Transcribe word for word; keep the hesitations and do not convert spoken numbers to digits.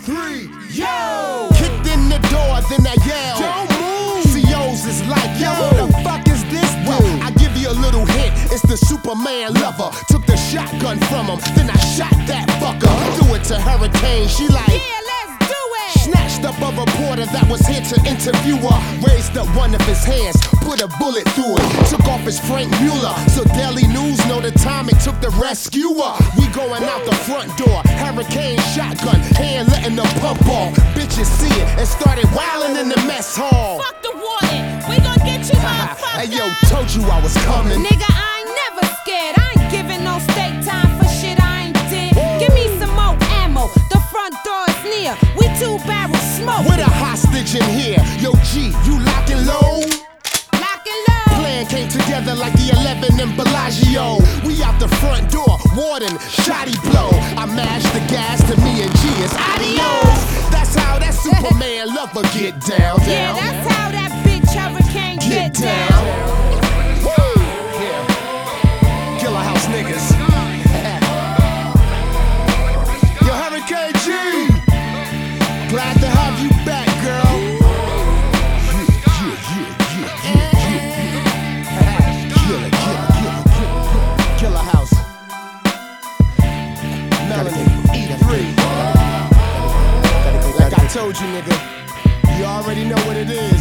three, yo! Kicked in the door, then I yelled, don't move! C Os is like, yo, what the fuck is this dude? Well, I give you a little hint, it's the Superman lover. Took the shotgun from him, then I shot that fucker. Threw it to Hurricane, she like, yeah, let's do it! Snatched up a reporter that was here to interview her. Raised up one of his hands, put a bullet through it. Took off his Frank Mueller, so Daily News know the time it took to rescue her. We going out the front door, Hurricane shotgun, hand letting the pump off. Bitches see it and started wilding in the mess hall. Fuck the warning, we gon' get you motherfucker. Hey yo, told you I was coming. Nigga, I ain't never scared. I ain't giving no state time for shit I ain't did. Give me some more ammo, the front door is near. We two barrels smoke. With a hostage in here. Yo G, you lock and load? Lock and load. Plan came together like the eleven in Bellagio. We out the front door, warden, shotty blow. I mashed the gas to me and G is adios. That's how that Superman lover get down, down. Yeah, that's how that bitch Hurricane get, Get down. down. Woo! Yeah. Killer House niggas. Yo, Hurricane G. Glad to have you back, girl. Yeah, yeah, yeah, yeah, yeah, yeah. Killer, killer, killer, killer. Killer House. Melanin, E three. Like I told you, nigga. You already know what it is.